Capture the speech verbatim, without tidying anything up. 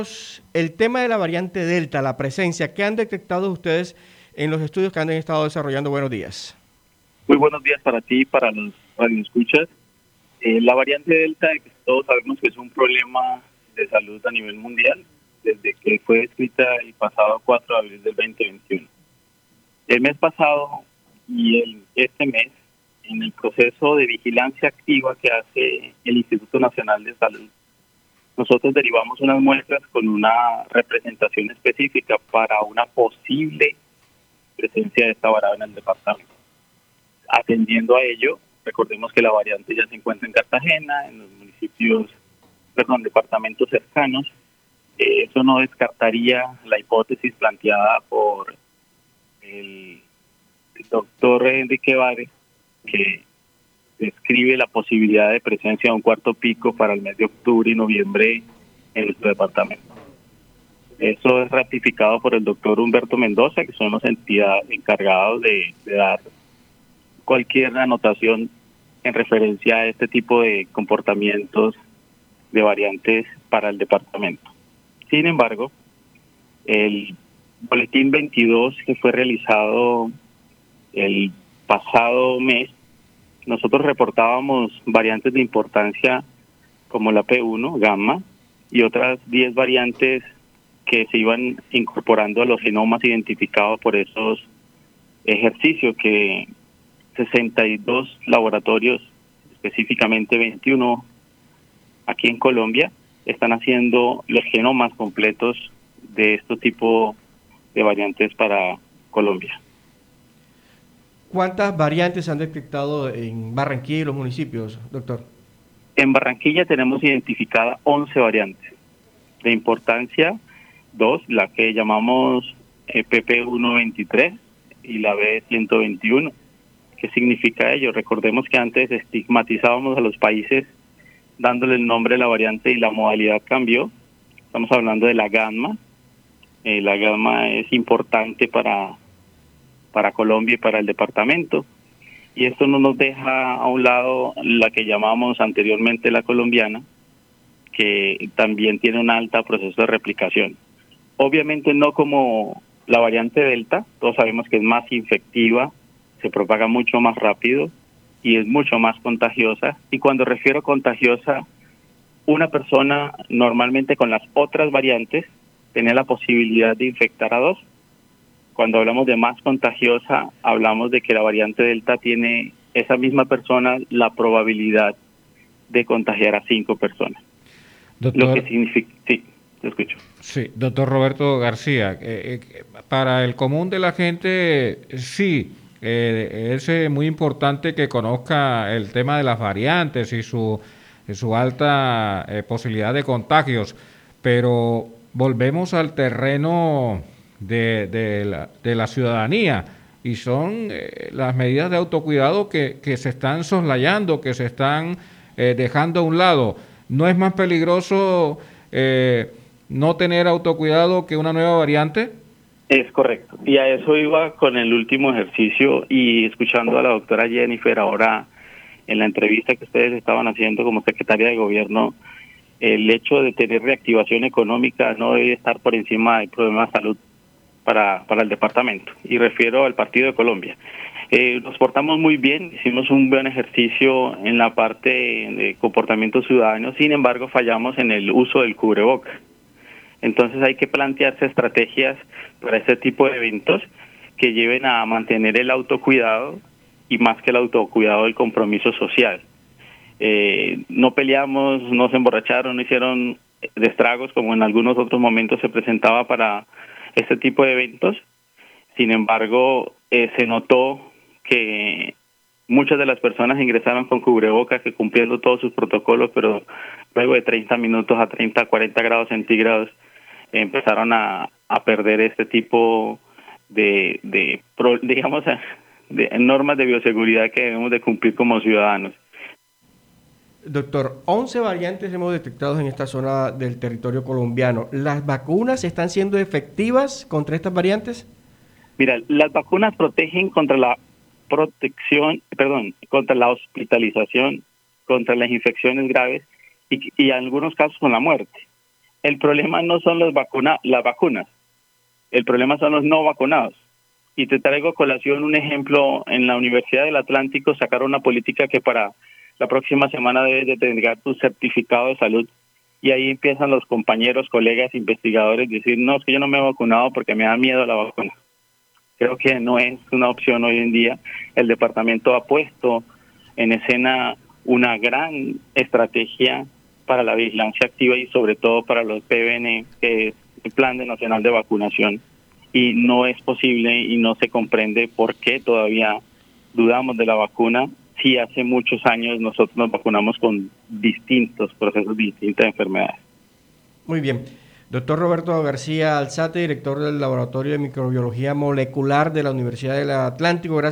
El tema de la variante Delta, la presencia, ¿qué han detectado ustedes en los estudios que han estado desarrollando? Buenos días. Muy buenos días para ti y para los radioescuchas. Eh, la variante Delta, que todos sabemos que es un problema de salud a nivel mundial, desde que fue descrita el pasado cuatro de abril del veinte veintiuno. El mes pasado y el, este mes, en el proceso de vigilancia activa que hace el Instituto Nacional de Salud, nosotros derivamos unas muestras con una representación específica para una posible presencia de esta variante en el departamento. Atendiendo a ello, recordemos que la variante ya se encuentra en Cartagena, en los municipios, perdón, departamentos cercanos. Eh, eso no descartaría la hipótesis planteada por el, el doctor Enrique Vares, que describe la posibilidad de presencia de un cuarto pico para el mes de octubre y noviembre en nuestro departamento. Eso es ratificado por el doctor Humberto Mendoza, que son las entidades encargados de, de dar cualquier anotación en referencia a este tipo de comportamientos de variantes para el departamento. Sin embargo, el boletín veintidós que fue realizado el pasado mes, nosotros reportábamos variantes de importancia como la P uno, gamma, y otras diez variantes que se iban incorporando a los genomas identificados por esos ejercicios que sesenta y dos laboratorios, específicamente veintiuno aquí en Colombia, están haciendo los genomas completos de este tipo de variantes para Colombia. ¿Cuántas variantes se han detectado en Barranquilla y los municipios, doctor? En Barranquilla tenemos identificadas once variantes. De importancia, dos, la que llamamos eh, P P ciento veintitrés y la B ciento veintiuno. ¿Qué significa ello? Recordemos que antes estigmatizábamos a los países dándole el nombre de la variante y la modalidad cambió. Estamos hablando de la gamma. Eh, la gamma es importante para, para Colombia y para el departamento. Y esto no nos deja a un lado la que llamamos anteriormente la colombiana, que también tiene un alto proceso de replicación. Obviamente no como la variante Delta, todos sabemos que es más infectiva, se propaga mucho más rápido y es mucho más contagiosa. Y cuando refiero a contagiosa, una persona normalmente con las otras variantes tiene la posibilidad de infectar a dos. Cuando hablamos de más contagiosa, hablamos de que la variante Delta tiene esa misma persona la probabilidad de contagiar a cinco personas. Doctor, Lo que significa, sí, te escucho. Sí, doctor Roberto García, eh, eh, para el común de la gente, sí, eh, es eh, muy importante que conozca el tema de las variantes y su, su alta eh, posibilidad de contagios, pero volvemos al terreno de, de, la, de la ciudadanía y son eh, las medidas de autocuidado que, que se están soslayando, que se están eh, dejando a un lado. ¿No es más peligroso eh, no tener autocuidado que una nueva variante? Es correcto. Y a eso iba con el último ejercicio y escuchando a la doctora Jennifer ahora en la entrevista que ustedes estaban haciendo como secretaria de gobierno, el hecho de tener reactivación económica no debe estar por encima del problema de salud para, para el departamento. Y refiero al Partido de Colombia. Eh, nos portamos muy bien, hicimos un buen ejercicio en la parte de comportamiento ciudadano, sin embargo fallamos en el uso del cubreboca. Entonces hay que plantearse estrategias para este tipo de eventos que lleven a mantener el autocuidado y más que el autocuidado, el compromiso social. Eh, no peleamos, no se emborracharon, no hicieron destragos como en algunos otros momentos se presentaba para este tipo de eventos. Sin embargo, eh, se notó que muchas de las personas ingresaron con cubrebocas, que cumpliendo todos sus protocolos, pero luego de treinta minutos a treinta, cuarenta grados centígrados, empezaron a, a perder este tipo de, de digamos, de normas de bioseguridad que debemos de cumplir como ciudadanos. Doctor, once variantes hemos detectado en esta zona del territorio colombiano. ¿Las vacunas están siendo efectivas contra estas variantes? Mira, las vacunas protegen contra la protección, perdón, contra la hospitalización, contra las infecciones graves y, y en algunos casos con la muerte. el problema no son los vacuna, las vacunas, el problema son los no vacunados. Y te traigo a colación un ejemplo. En la Universidad del Atlántico sacaron una política que para la próxima semana debes de tener tu certificado de salud. Y ahí empiezan los compañeros, colegas, investigadores a decir, no, es que yo no me he vacunado porque me da miedo la vacuna. Creo que no es una opción hoy en día. El departamento ha puesto en escena una gran estrategia para la vigilancia activa y sobre todo para los P V N, que es el Plan de Nacional de Vacunación. Y no es posible y no se comprende por qué todavía dudamos de la vacuna si hace muchos años nosotros nos vacunamos con distintos procesos, distintas enfermedades. Muy bien. Doctor Roberto García Alzate, director del Laboratorio de Microbiología Molecular de la Universidad del Atlántico. Gracias.